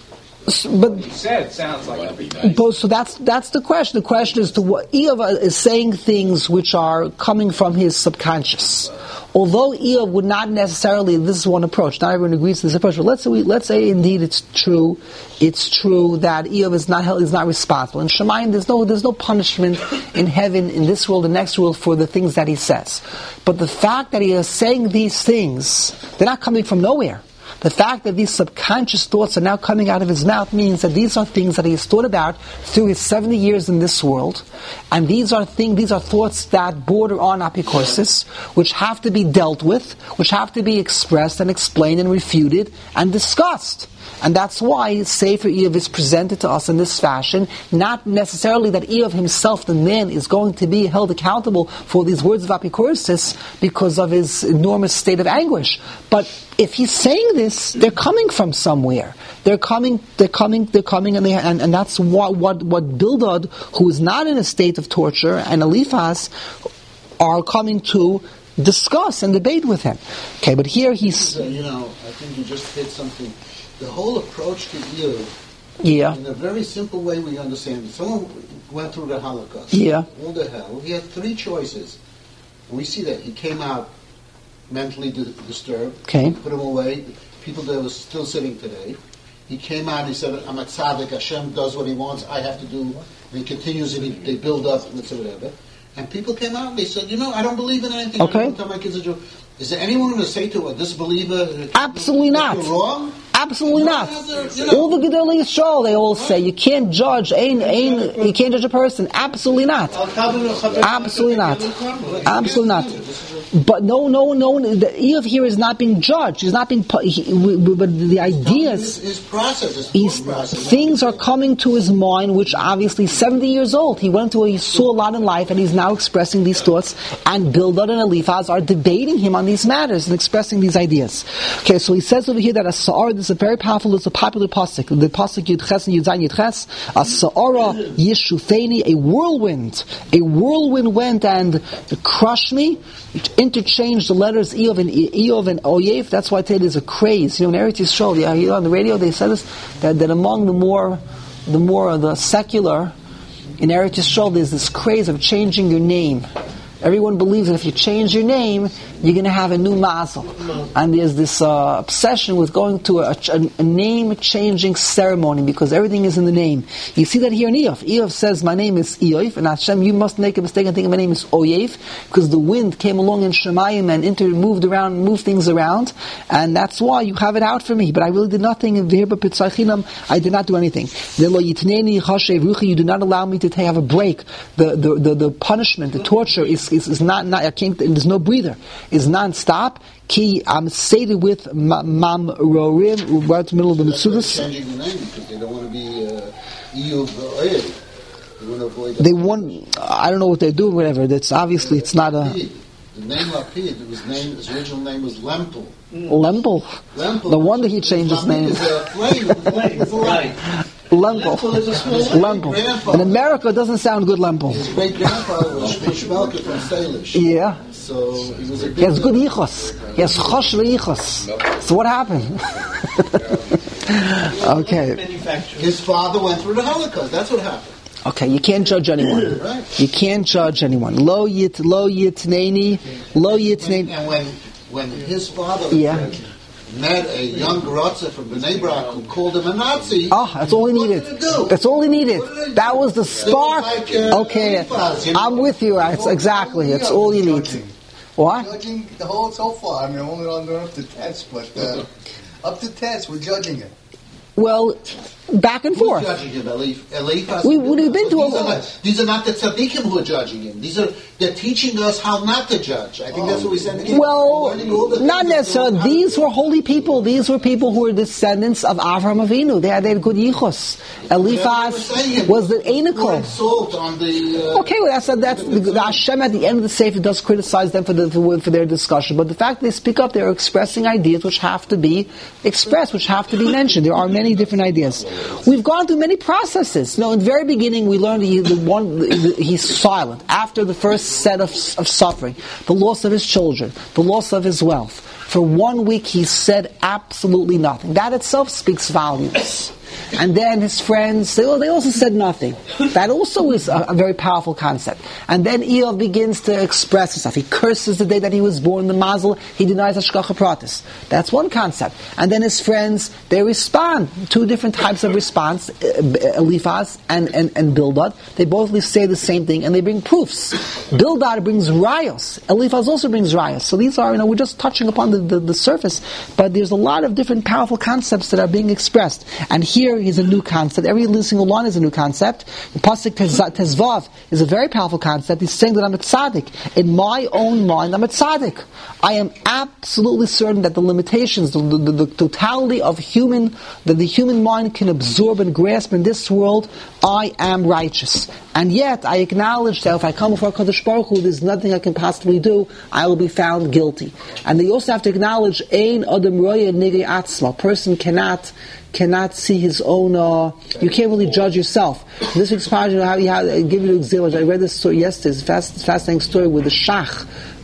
But you said sounds like so that's the question. The question is to what Eob is saying things which are coming from his subconscious. Although Eob would not necessarily, this is one approach. Not everyone agrees to this approach. But let's say indeed it's true that Eob is not responsible. In Shemayim, there's no punishment in heaven, in this world, the next world for the things that he says. But the fact that he is saying these things, they're not coming from nowhere. The fact that these subconscious thoughts are now coming out of his mouth means that these are things that he has thought about through his 70 years in this world, and these are thoughts that border on apikosis, which have to be dealt with, which have to be expressed and explained and refuted and discussed. And that's why Sefer Eob is presented to us in this fashion, not necessarily that Eob himself, the man, is going to be held accountable for these words of apikosis because of his enormous state of anguish. But if he's saying this, they're coming from somewhere. They're coming, and that's what Bildad, who is not in a state of torture, and Eliphaz are coming to discuss and debate with him. Okay, but here he's... I think you just hit something. The whole approach to Eob, in a very simple way we understand it. Someone went through the Holocaust. All the hell. He had three choices. We see that. He came out mentally disturbed. Okay. Put him away. People that were still sitting today. He came out and he said, I'm a tzaddik, Hashem does what he wants, I have to do. And he continues and they build up and whatever. And people came out and they said, I don't believe in anything. Okay. I don't tell my kids a joke. Is there anyone going to say to a disbeliever? Absolutely not. You're wrong? Absolutely not. All the Gedolei Yisrael, they all say, you can't judge, you can't judge a person. Absolutely not. Absolutely not. Absolutely not. But no, the Eob here is not being judged. He's not being, but the ideas, his process, things are coming to his mind, which obviously 70 years old. He saw a lot in life, and he's now expressing these thoughts, and Bildad and Eliphaz are debating him on these matters and expressing these ideas. Okay, so he says over here that a sa'ar, this it's a very powerful, it's a popular pasuk. The pasuk Yud Ches and Yud Zayin Yud Ches, a Sa'ara Yishufeni, a whirlwind went and crushed me. It interchanged the letters Eov and Oyev. That's why I tell you there's a craze. In Eretz Yisrael, on the radio they said this, that among the more secular in Eretz Yisrael, there's this craze of changing your name. Everyone believes that if you change your name, you're going to have a new mazel. And there's this obsession with going to a name-changing ceremony because everything is in the name. You see that here in Eov. Eov says, my name is Eov, and Hashem, you must make a mistake and think my name is Oyev, because the wind came along in Shemayim and moved things around, and that's why you have it out for me. But I really did nothing. I did not do anything. You do not allow me to have a break. The punishment, the torture is not I can't. There's no breather. Is non-stop. Ki I'm sated with mamrorim right in the middle of the mitzvahs. Changing the name because they don't want to be Eov Oyev. They want to avoid. They want. I don't know what they're doing. Whatever. That's obviously it's not a. The name Lapid. His original name was Lempel. Lempel. No wonder he changed his name. Right. Lempel. In America, it doesn't sound good, Lempel. His great grandfather was Shmelke from Salish. Yeah. So he has good yichos. He has chosh v'yichos. So what happened? Okay. His father went through the Holocaust. That's what happened. Okay, you can't judge anyone. Right. You can't judge anyone. Lo yitneni. And when his father met a young Grotzer from Bnei Brak who called him a Nazi. That's all he needed. That's all he needed. That was the spark. Okay, I'm with you. Exactly. It's all you need. What? Judging the whole so far. I mean, only on up to test, but up to test, we're judging it. Well, back and forth. Who's judging him? Eliphaz? We've been to these are not the tzaddikim who are judging him. They're teaching us how not to judge. I think that's what we said. Well, not necessarily. These were holy people. These were people who were descendants of Avraham Avinu. They had good yichus. Eliphaz was the Anakel. Okay, well, that's the Hashem at the end of the Sefer does criticize them for their discussion. But the fact they speak up, they're expressing ideas which have to be expressed, which have to be mentioned. There are many different ideas. We've gone through many processes. In the very beginning, we learned he's silent. After the first set of suffering, the loss of his children, the loss of his wealth. For 1 week, he said absolutely nothing. That itself speaks volumes. And then his friends, they also said nothing. That also is a very powerful concept. And then Eov begins to express himself. He curses the day that he was born, the mazel. He denies Hashgacha Pratis. That's one concept. And then his friends, they respond. 2 different types of response, Eliphaz and Bildad. They both say the same thing, and they bring proofs. Bildad brings rayos. Eliphaz also brings rayos. So these are, we're just touching upon the surface, but there's a lot of different powerful concepts that are being expressed. And here is a new concept. Every single one is a new concept. The Pasuk Tezvav is a very powerful concept. He's saying that I'm a tzaddik. In my own mind, I'm a tzaddik. I am absolutely certain that the limitations, the totality of that the human mind can absorb and grasp in this world, I am righteous. And yet, I acknowledge that if I come before Kadosh Baruch Hu, there's nothing I can possibly do, I will be found guilty. And they also have to acknowledge, Ein Adam Roya Nigei Atzma. A person cannot see his own, you can't really judge yourself. In this week's parsha, I'll give you an example. I read this story yesterday. It's a fascinating story with the Shach,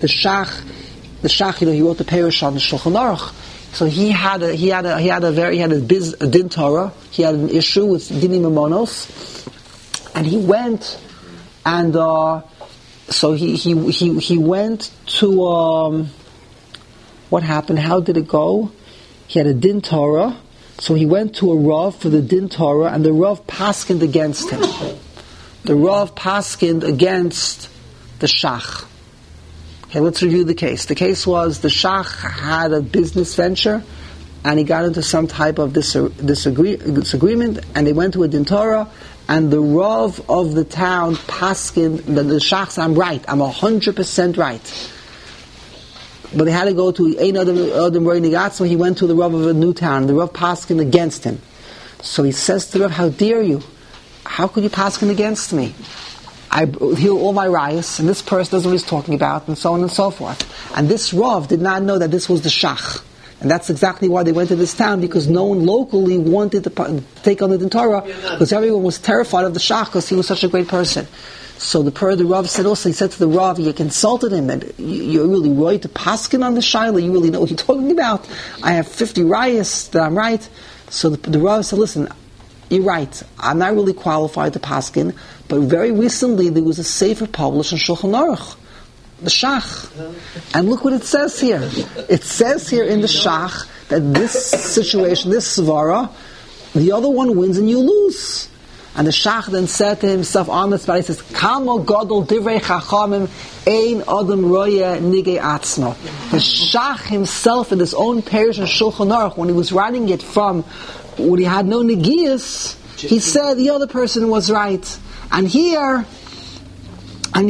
he wrote the Perush on the Shulchan Aruch. So he had a din Torah. He had an issue with Dini Mamonos, and he went, and so he went to what happened? How did it go? He had a din Torah, so he went to a Rav for the din Torah, and the Rav paskined against him. The Rav paskined against the Shach. Okay, let's review the case. The case was the Shach had a business venture, and he got into some type of disagreement, and they went to a din Torah, and the Rav of the town paskined, the Shach said, I'm right, I'm 100% right. But they had to go to Ein Adam Roy Nigatzma. He went to the Rav of a new town. The Rav paskined against him. So he says to the Rav, how dare you? How could you paskin against me? I hear all my rayas, and this person doesn't know what he's talking about, and so on and so forth. And this Rav did not know that this was the Shach. And that's exactly why they went to this town, because no one locally wanted to take on the Din Torah, because everyone was terrified of the Shach, because he was such a great person. So the Rav said also, he said to the Rav, he consulted him, and you're really right to paskin on the Shaila, you really know what you're talking about. I have 50 rayas that I'm right. So the Rav said, listen, you're right, I'm not really qualified to paskin, but very recently there was a sefer published in Shulchan Aruch, the Shach. And look what it says here. It says here in the Shach that this situation, this svara, the other one wins and you lose. And the Shach then said to himself on the spot, he says, Kamo Godol Divrei Chachamim Ein Adam Roya Nigei Atzma. The Shach himself in his own parish in Shulchan Aruch, when he was writing it from when he had no Negias, he said the other person was right. And here when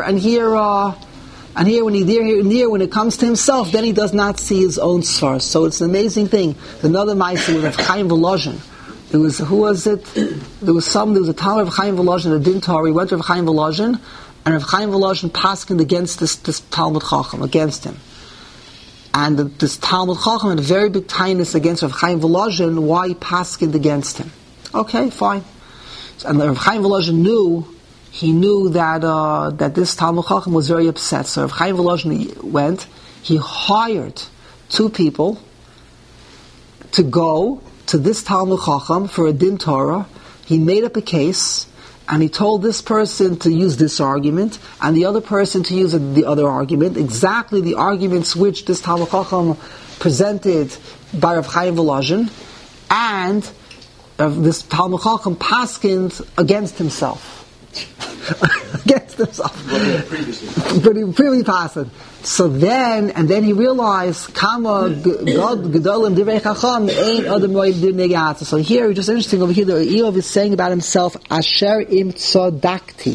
it comes to himself, then he does not see his own svar. So it's an amazing thing. Another Ma'aseh with Rav Chaim Volozhin. There was a Talmud of Chaim Volozhin, a Din Torah. He went to Rav Chaim Volozhin, and Rav Chaim Volozhin paskined against this Talmud Chacham, against him. And this Talmud Chacham had a very big tightness against Rav Chaim Volozhin, why he paskined against him. Okay, fine. And Rav Chaim Volozhin knew that this Talmud Chacham was very upset. So Rav Chaim Volozhin went, he hired 2 people to go to this Talmud Chacham for a Din Torah. He made up a case, and he told this person to use this argument, and the other person to use the other argument, exactly the arguments which this Talmud Chacham presented by Rav Chaim Volozhin, and this Talmud Chacham paskined against himself. Against himself. But he previously passed it. So then he realized, Kama Gedolim Divrei Chacham Ein Adam Roya Nigei Atzma. So here, just interesting over here, the Eov is saying about himself, Asher Im Tzodakti.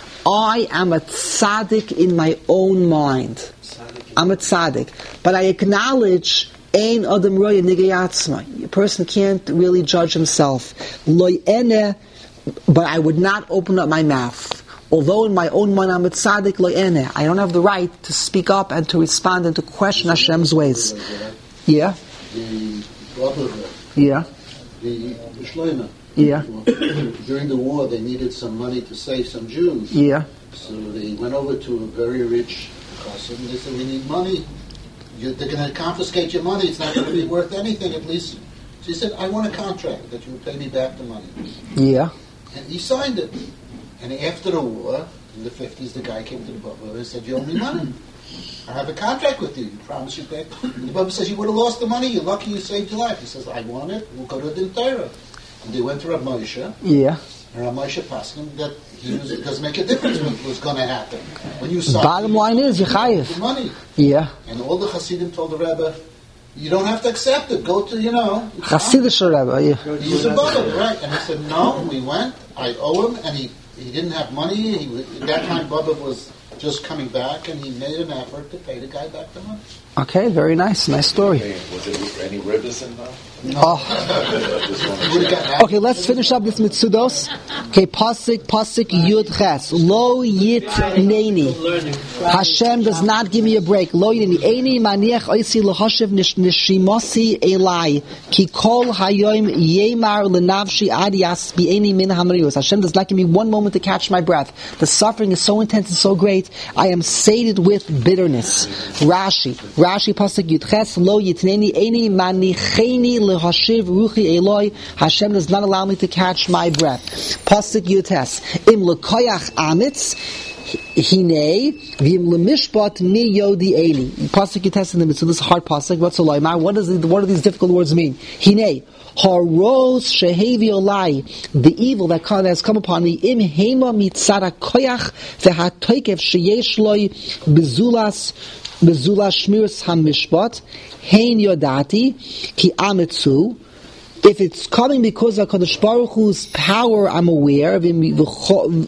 I am a tzaddik in my own mind. I'm a tzaddik. But I acknowledge Ein Adam Roya Nigei Atzma. A person can't really judge himself. Lo ene, but I would not open up my mouth. Although in my own mind I'm a tzaddik lo ene, I don't have the right to speak up and to respond and to question Hashem's ways. Yeah? The brother, yeah. The Shloimeh. Yeah. During the war they needed some money to save some Jews. Yeah. So they went over to a very rich person and they said, we need money. They're going to confiscate your money. It's not going to be worth anything at least. So he said, I want a contract that you will pay me back the money. Yeah. And he signed it. And after the war, in the 50s, the guy came to the Bubba and said, you owe me money. I have a contract with you. You promise you back. And the Bubba says, you would have lost the money. You're lucky you saved your life. He says, I want it. We'll go to the Din Torah. And they went to Rav Moshe. Yeah. And Rav Moshe passed him that it doesn't make a difference what was going to happen. When you sign, bottom line is, you're chayiv. The money. Yeah. And all the Hasidim told the Rebbe, you don't have to accept it. Go to, Hasidic Rebbe, yeah. He's a Bubba, right? And he said, no, we went. I owe him. And he didn't have money. At that time, Bubba was just coming back, and he made an effort to pay the guy back the money. Okay, very nice. Nice story. Was there any ribbons involved? No. Oh. Okay, let's finish up this Mitzudos. Okay, Pasik Yud Ches. Lo Yit Neini. Hashem does not give me a break. Lo Yit Neini Maniach Oisi Lohashiv Nishimosi Elai. Ki Kol Hayoim Yemar Lenavshi Adias Bi'eni Min Hamarius. Hashem does not give me one moment to catch my breath. The suffering is so intense and so great. I am sated with bitterness. Rashi Pasik Yud Ches. Lo Yit Neini Eini Manicheni Hashem does not allow me to catch my breath. Pasuk Yutes. Im lekoyach amitz hine v'im lemishpat mi yodi eli. Pasuk Yutes in the middle. So this is hard pasuk. What's a loymar? What do these difficult words mean? Hine haros shehevi olai. The evil that has come upon me. Im hema mitzara koyach v'hatoikev sheyesh loy bezulas shmiras hamishpat. Hein yodati ki amitzu. If it's coming because of HaKadosh Baruch Hu's power, I'm aware of him. Amitzu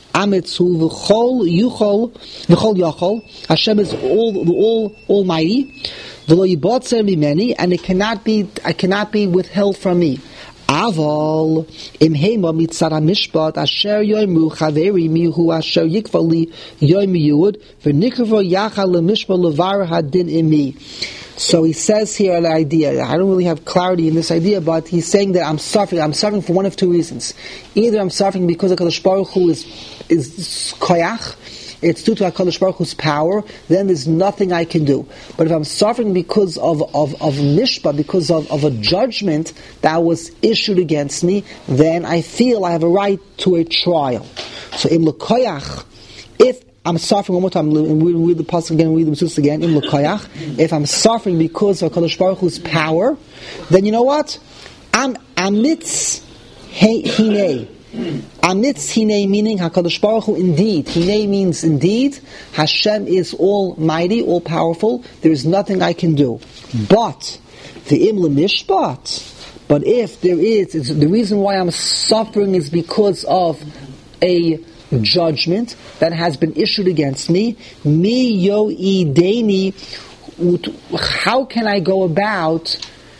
v'chol yachol. Hashem is all almighty. V'lo yibotzer mimeni, and it cannot be withheld from me. Aval imhema mitzara mishpat asher yoimru chaveri mihu asher yikvali yoim yud v'nikavo yachal lemishpat levar hadin imi. So he says here the idea, I don't really have clarity in this idea, but he's saying that I'm suffering for one of two reasons. Either I'm suffering because HaKadosh Baruch Hu is koyach, it's due to HaKadosh Baruch Hu's power, then there's nothing I can do. But if I'm suffering because of mishpah, because of a judgment that was issued against me, then I feel I have a right to a trial. So im l'koyach, if I'm suffering one more time, and we read the pasuk again, read the Mesus again, im l'koyach, if I'm suffering because of HaKadosh Baruch Hu's power, then you know what? I'm amitz hinei. Amitz hinei meaning HaKadosh Baruch Hu indeed. Hinei means indeed. Hashem is almighty, all powerful. There is nothing I can do. But the im l'mishpat. But if there is, the reason why I'm suffering is because of a judgment that has been issued against me. Mi yo ideni. How can I go about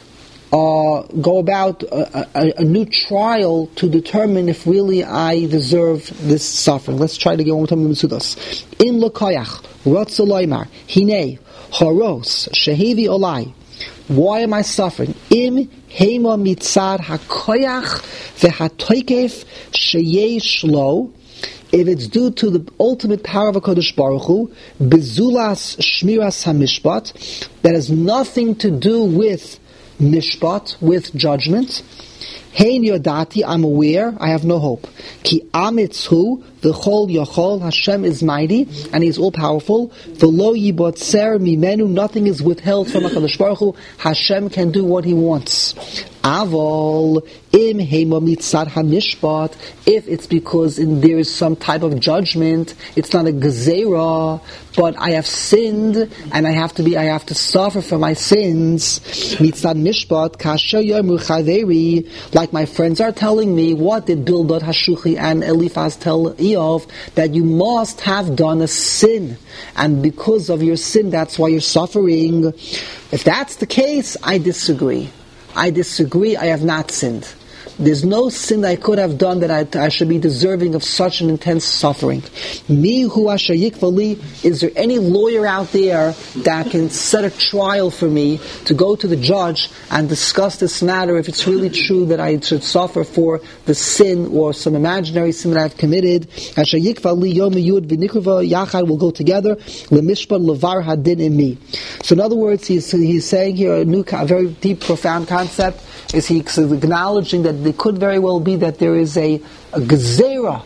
a new trial to determine if really I deserve this suffering? Let's try to get one more time in the Mesudas. In l'koyach rotz loymar hinei haros shehevi olai. Why am I suffering? Im hema mitzad hakoyach v'hatoikef sheyesh lo. If it's due to the ultimate power of HaKadosh Baruch Hu, bezulas shmiras hamishpat, that has nothing to do with mishpat, with judgment. Hein yodati, I'm aware, I have no hope. Ki amitz hu, v'chol yochol, Hashem is mighty, and He is all-powerful. V'lo yibotzer mimenu, nothing is withheld from HaKadosh Baruch Hu. Hashem can do what He wants. Avol im hema mitzad hamishpat. If it's because there is some type of judgment, it's not a gezerah, but I have sinned and I have to suffer for my sins. Mitzad mishpat kasher yomer chaveri. Like my friends are telling me, what did Bildad Hashuchi and Eliphaz tell Eov? That you must have done a sin, and because of your sin, that's why you're suffering. If that's the case, I disagree. I have not sinned. There's no sin that I could have done that I should be deserving of such an intense suffering. Mi hu asher yikvali, is there any lawyer out there that can set a trial for me to go to the judge and discuss this matter if it's really true that I should suffer for the sin or some imaginary sin that I've committed? Asher yikvali yom yud v'nikruva yachad will go together. Lemishpat levar hadin in me. So in other words, he's saying here a very deep, profound concept. Is he acknowledging that there could very well be that there is a gezerah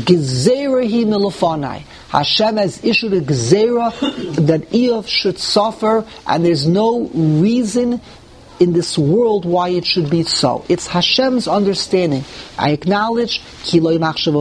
hi milofanai. Hashem has issued a gezerah that Eov should suffer, and there's no reason in this world why it should be so. It's Hashem's understanding. I acknowledge, it's what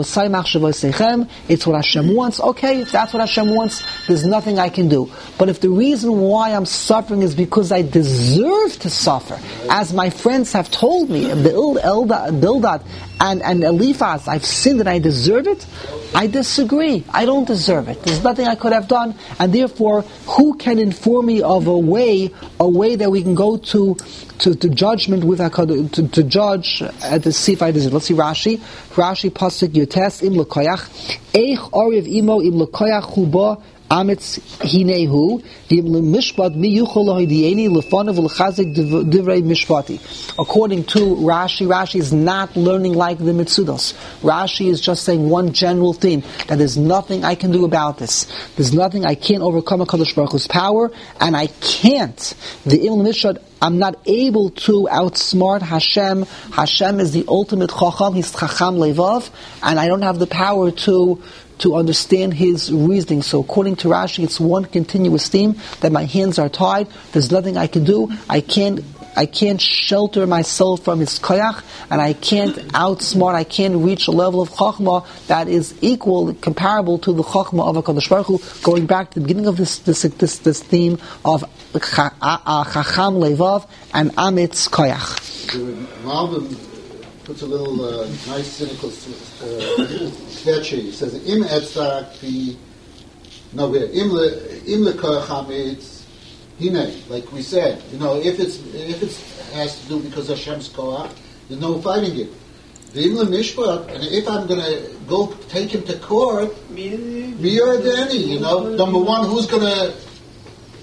Hashem wants. Okay, if that's what Hashem wants, there's nothing I can do. But if the reason why I'm suffering is because I deserve to suffer, as my friends have told me, Bildad and Eliphaz, I've sinned and I deserve it, I disagree. I don't deserve it. There's nothing I could have done, and therefore, who can inform me of a way that we can go to judgment with to judge to see if I deserve. Let's see Rashi pasuk yotes im l'koyach eich oriv imo im l'koyach huba amitz hinehu v'im l'mishpat mi yuchol lohidieni l'fanav l'chazik divrei mishpati. According to Rashi is not learning like the Mitzudos. Rashi is just saying one general thing, that there's nothing I can do about this. There's nothing, I can't overcome HaKadosh Baruch Hu's power, and I can't. The im l'mishpat, I'm not able to outsmart Hashem. Hashem is the ultimate chacham. He's chacham levav, and I don't have the power to understand His reasoning. So according to Rashi, it's one continuous theme, that my hands are tied. There's nothing I can do. I can't shelter myself from His koyach, and I can't outsmart, I can't reach a level of chachma that is equal, comparable to the chachma of HaKadosh Baruch Hu. Going back to the beginning of this theme of chacham levav and amitz koyach. Malbim puts a little nice cynical sketch. He says, "Im etzak fi no where im lekoyach amitz hine." Like we said, if it has to do because Hashem's koach, there's no fighting it. The im mishpat, and if I'm going to go take him to court, mi yordani, number one, who's going to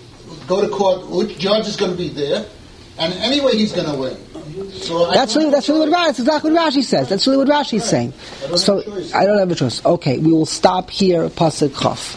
go to court, which judge is going to be there, and anyway he's going to win. So that's really what that's exactly what Rashi says. That's really what Rashi is saying. So I don't have a choice. Okay, we will stop here. Pasuk Chaf.